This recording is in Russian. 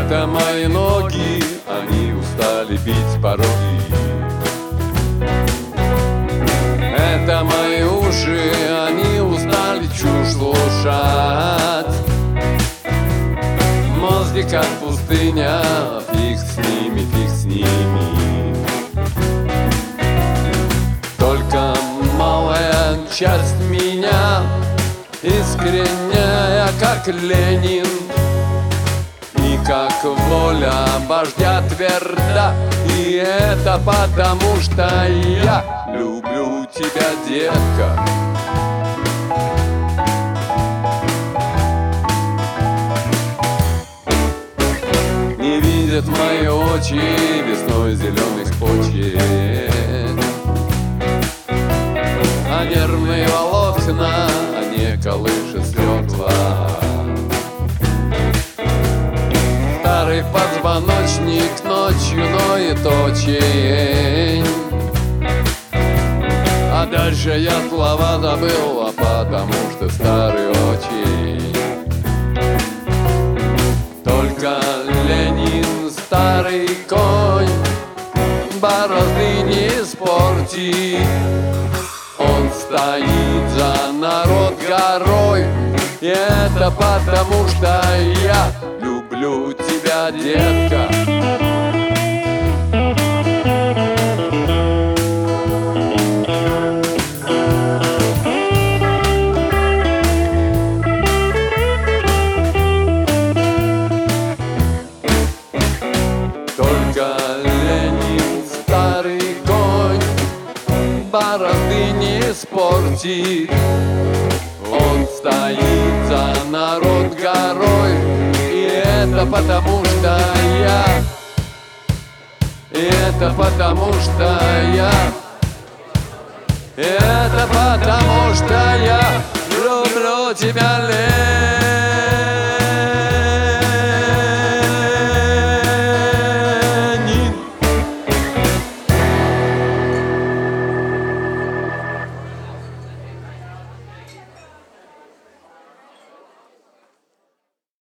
Это мои ноги, они устали бить пороги. Это мои уши, они устали чушь слушать. Мозги как пустыня, фиг с ними, фиг с ними. Только малая часть меня, искренняя, как Ленин, и как воля вождя тверда. И это потому, что я люблю тебя, детка. Не видят мои очи весной зеленых почек, а нервные волокна не колышет стекла. Старый позвоночник ночью ноет очень, а дальше я слова забыл, потому что старый очень. Только Ленин, старый конь, борозды не испорти. Он стоит за народ горой, и это потому, что я люблю тебя, детка. Только Ленин, старый конь, борозды не испортит. Он стоит за народ горой, и это потому, что я, и это потому, что я, и это потому, что я люблю тебя, Лен.